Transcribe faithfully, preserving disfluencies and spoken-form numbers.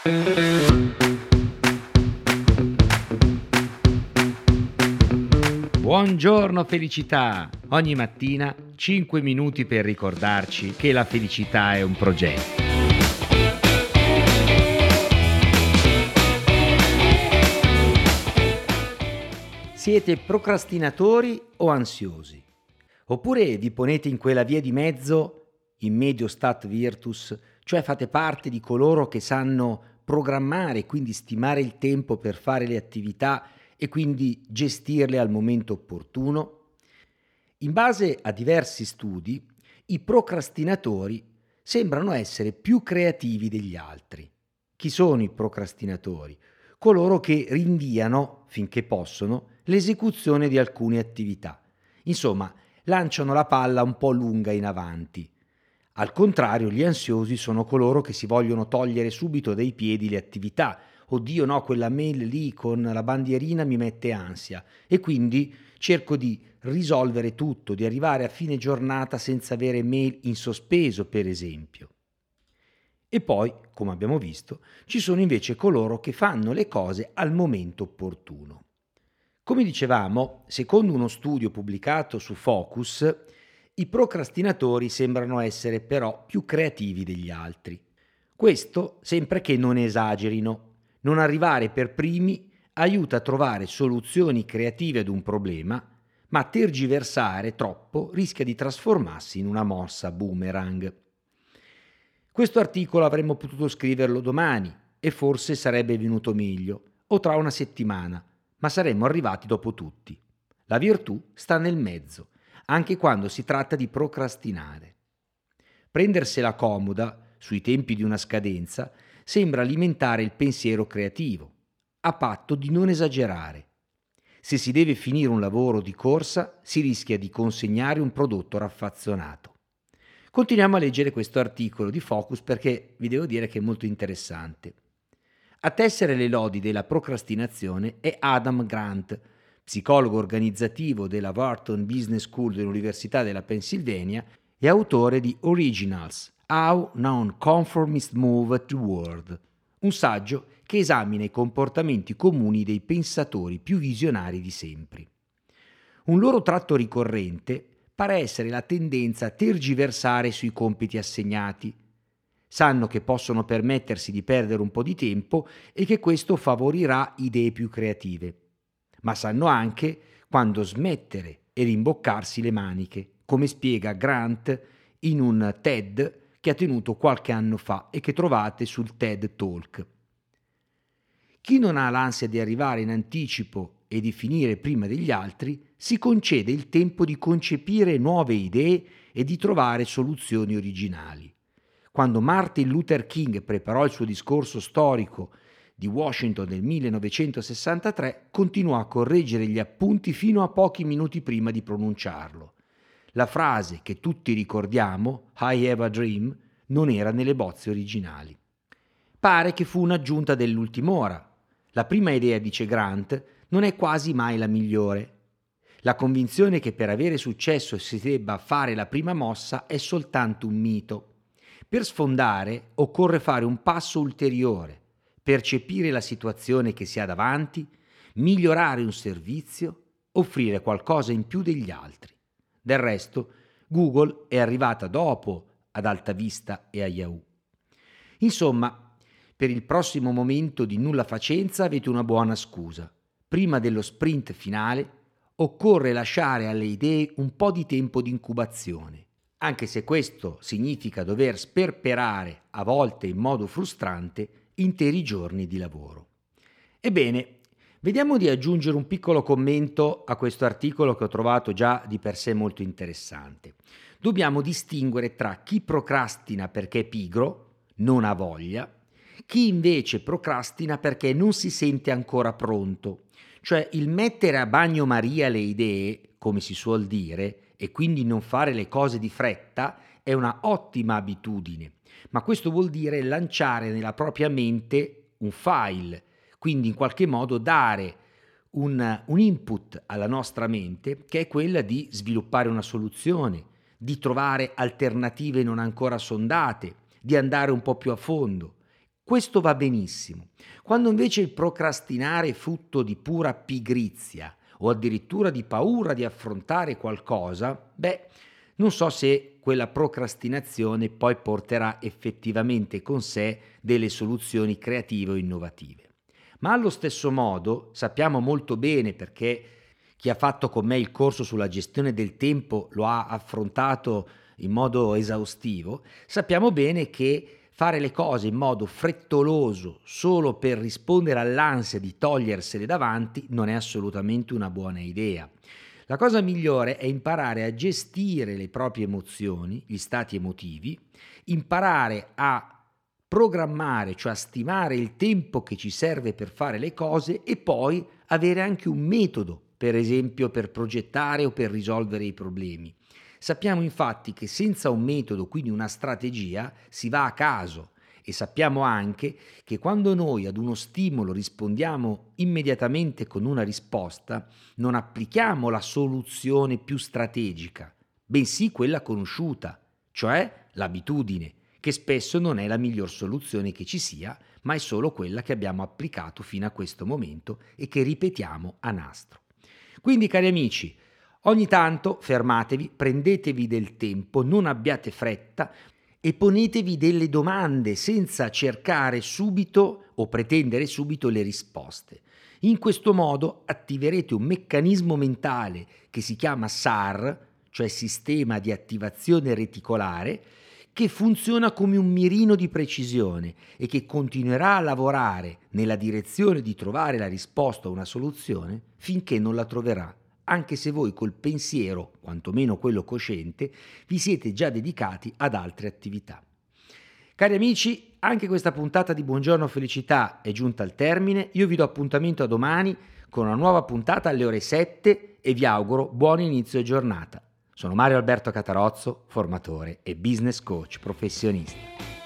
Buongiorno felicità! Ogni mattina cinque minuti per ricordarci che la felicità è un progetto. Siete procrastinatori o ansiosi? Oppure vi ponete in quella via di mezzo, in medio stat virtus, cioè fate parte di coloro che sanno programmare, quindi stimare il tempo per fare le attività e quindi gestirle al momento opportuno? In base a diversi studi, i procrastinatori sembrano essere più creativi degli altri. Chi sono i procrastinatori? Coloro che rinviano, finché possono, l'esecuzione di alcune attività. Insomma, lanciano la palla un po' lunga in avanti. Al contrario, gli ansiosi sono coloro che si vogliono togliere subito dai piedi le attività. Oddio no, quella mail lì con la bandierina mi mette ansia e quindi cerco di risolvere tutto, di arrivare a fine giornata senza avere mail in sospeso, per esempio. E poi, come abbiamo visto, ci sono invece coloro che fanno le cose al momento opportuno. Come dicevamo, secondo uno studio pubblicato su Focus, i procrastinatori sembrano essere però più creativi degli altri. Questo sempre che non esagerino. Non arrivare per primi aiuta a trovare soluzioni creative ad un problema, ma tergiversare troppo rischia di trasformarsi in una mossa boomerang. Questo articolo avremmo potuto scriverlo domani e forse sarebbe venuto meglio, o tra una settimana, ma saremmo arrivati dopo tutti. La virtù sta nel mezzo, anche quando si tratta di procrastinare. Prendersela comoda, sui tempi di una scadenza, sembra alimentare il pensiero creativo, a patto di non esagerare. Se si deve finire un lavoro di corsa, si rischia di consegnare un prodotto raffazzonato. Continuiamo a leggere questo articolo di Focus perché vi devo dire che è molto interessante. A tessere le lodi della procrastinazione è Adam Grant, psicologo organizzativo della Wharton Business School dell'Università della Pennsylvania e autore di Originals, How Non-Conformists Move the World, un saggio che esamina i comportamenti comuni dei pensatori più visionari di sempre. Un loro tratto ricorrente pare essere la tendenza a tergiversare sui compiti assegnati. Sanno che possono permettersi di perdere un po' di tempo e che questo favorirà idee più creative. Ma sanno anche quando smettere e rimboccarsi le maniche, come spiega Grant in un TED che ha tenuto qualche anno fa e che trovate sul TED Talk. Chi non ha l'ansia di arrivare in anticipo e di finire prima degli altri, si concede il tempo di concepire nuove idee e di trovare soluzioni originali. Quando Martin Luther King preparò il suo discorso storico di Washington del millenovecentosessantatré, continuò a correggere gli appunti fino a pochi minuti prima di pronunciarlo. La frase che tutti ricordiamo, I have a dream, non era nelle bozze originali. Pare che fu un'aggiunta dell'ultima ora. La prima idea, dice Grant, non è quasi mai la migliore. La convinzione che per avere successo si debba fare la prima mossa è soltanto un mito. Per sfondare occorre fare un passo ulteriore, percepire la situazione che si ha davanti, migliorare un servizio, offrire qualcosa in più degli altri. Del resto, Google è arrivata dopo ad Alta Vista e a Yahoo. Insomma, per il prossimo momento di nulla facenza avete una buona scusa. Prima dello sprint finale occorre lasciare alle idee un po' di tempo di incubazione, anche se questo significa dover sperperare, a volte in modo frustrante, interi giorni di lavoro. Ebbene, vediamo di aggiungere un piccolo commento a questo articolo che ho trovato già di per sé molto interessante. Dobbiamo distinguere tra chi procrastina perché è pigro, non ha voglia, chi invece procrastina perché non si sente ancora pronto, cioè il mettere a bagnomaria le idee, come si suol dire, e quindi non fare le cose di fretta è una ottima abitudine, ma questo vuol dire lanciare nella propria mente un file, quindi in qualche modo dare un, un input alla nostra mente che è quella di sviluppare una soluzione, di trovare alternative non ancora sondate, di andare un po' più a fondo. Questo va benissimo. Quando invece il procrastinare è frutto di pura pigrizia o addirittura di paura di affrontare qualcosa, beh, non so se quella procrastinazione poi porterà effettivamente con sé delle soluzioni creative o innovative. Ma allo stesso modo sappiamo molto bene, perché chi ha fatto con me il corso sulla gestione del tempo lo ha affrontato in modo esaustivo, sappiamo bene che fare le cose in modo frettoloso solo per rispondere all'ansia di togliersele davanti non è assolutamente una buona idea. La cosa migliore è imparare a gestire le proprie emozioni, gli stati emotivi, imparare a programmare, cioè a stimare il tempo che ci serve per fare le cose e poi avere anche un metodo, per esempio per progettare o per risolvere i problemi. Sappiamo infatti che senza un metodo, quindi una strategia, si va a caso, e sappiamo anche che quando noi ad uno stimolo rispondiamo immediatamente con una risposta, non applichiamo la soluzione più strategica, bensì quella conosciuta, cioè l'abitudine, che spesso non è la miglior soluzione che ci sia, ma è solo quella che abbiamo applicato fino a questo momento e che ripetiamo a nastro. Quindi, cari amici, ogni tanto fermatevi, prendetevi del tempo, non abbiate fretta e ponetevi delle domande senza cercare subito o pretendere subito le risposte. In questo modo attiverete un meccanismo mentale che si chiama S A R, cioè sistema di attivazione reticolare, che funziona come un mirino di precisione e che continuerà a lavorare nella direzione di trovare la risposta a una soluzione finché non la troverà, anche se voi col pensiero, quantomeno quello cosciente, vi siete già dedicati ad altre attività. Cari amici, anche questa puntata di Buongiorno Felicità è giunta al termine. Io vi do appuntamento a domani con una nuova puntata alle ore sette e vi auguro buon inizio giornata. Sono Mario Alberto Catarozzo, formatore e business coach professionista.